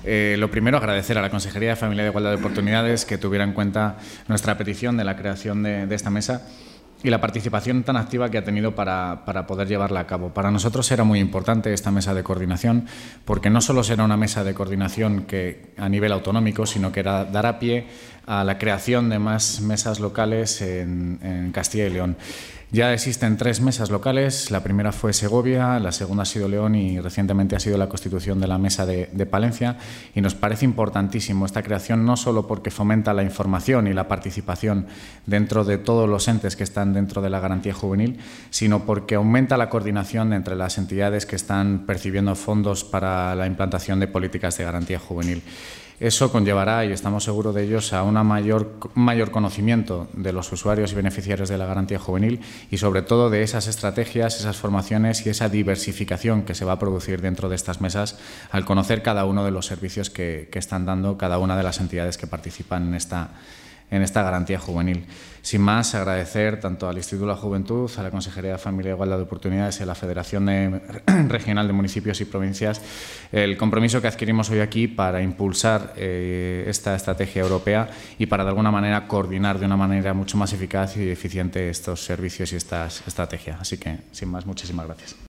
Lo primero, agradecer a la Consejería de Familia y Igualdad de Oportunidades que tuviera en cuenta nuestra petición de la creación de esta mesa y la participación tan activa que ha tenido para poder llevarla a cabo. Para nosotros era muy importante esta mesa de coordinación, porque no solo será una mesa de coordinación que a nivel autonómico, sino que dará pie a la creación de más mesas locales en Castilla y León. Ya existen 3 mesas locales, la primera fue Segovia, la segunda ha sido León y recientemente ha sido la constitución de la mesa de Palencia, y nos parece importantísimo esta creación no solo porque fomenta la información y la participación dentro de todos los entes que están dentro de la garantía juvenil, sino porque aumenta la coordinación entre las entidades que están percibiendo fondos para la implantación de políticas de garantía juvenil. Eso conllevará, y estamos seguros de ellos, a un mayor conocimiento de los usuarios y beneficiarios de la garantía juvenil y, sobre todo, de esas estrategias, esas formaciones y esa diversificación que se va a producir dentro de estas mesas al conocer cada uno de los servicios que están dando cada una de las entidades que participan en esta garantía juvenil. Sin más, agradecer tanto al Instituto de la Juventud, a la Consejería de Familia y Igualdad de Oportunidades y a la Federación Regional de Municipios y Provincias el compromiso que adquirimos hoy aquí para impulsar esta estrategia europea y para, de alguna manera, coordinar de una manera mucho más eficaz y eficiente estos servicios y esta estrategia. Así que, sin más, muchísimas gracias.